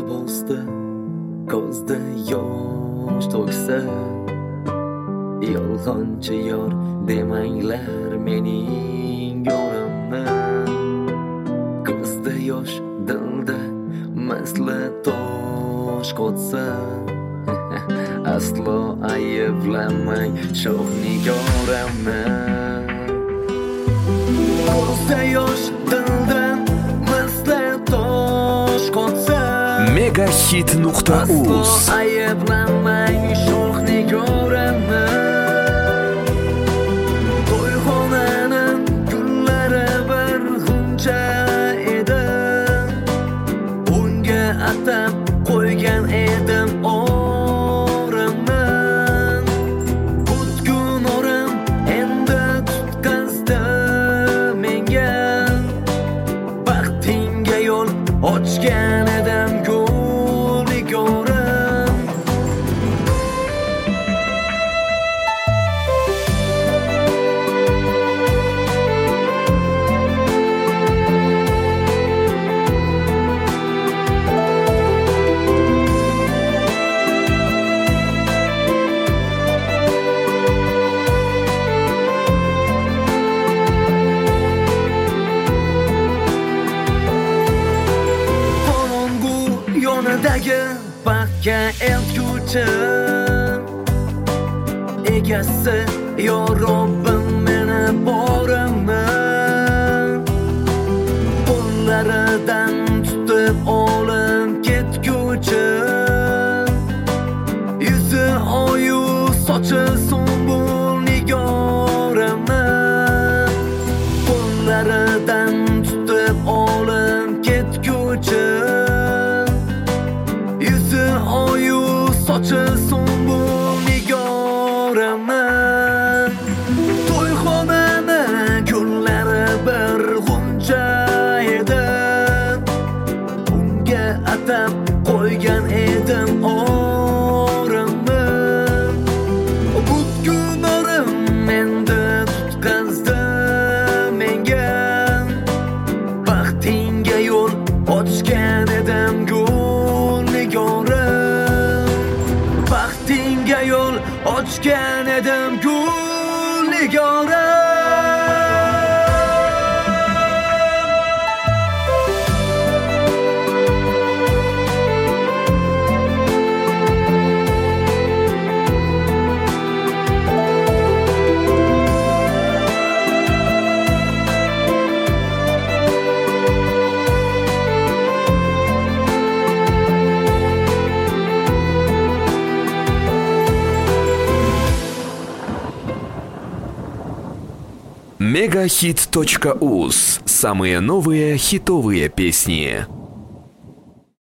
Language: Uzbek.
bosdi, ko'zda yosh to'ksa, yolg'onchi yor demanglar mening yorimni. Ko'zda yosh, dilda masla tosh qotsa, aslo ayblamang shoh nigoramni. Ko'zda yosh, dilda masla tosh qotsa, Megahit.uz aslo ayblamang shoh nigoramni. To'yxonaning gullari bir g'uncha edi, unga atab qo'ygan edim orimni. Butkul orim endi tutqazdi menga, baxtingga yo'l ochgan edim gul nigorim. Qorong'u yonidagi baxtga eltguvchi, egasi yo Robbim meni borimni qo'llaridan tutib olib ketguvchi, yuzi oyu sochi sumbul nigorimni qo'llaridan tutib olib ketguvchi, yuzi oyu sochi sumbul nigorimni. To'yxonani gullari bir g'uncha edi, unga atab qo'ygan edim orimni. Butkul orim endi tutqazdi menga, baxtingga yo'l ochgan edim gul nigorim. Baxtingga yo'l ochgan edim gul nigorim. Megahit.uz. Самые новые хитовые песни.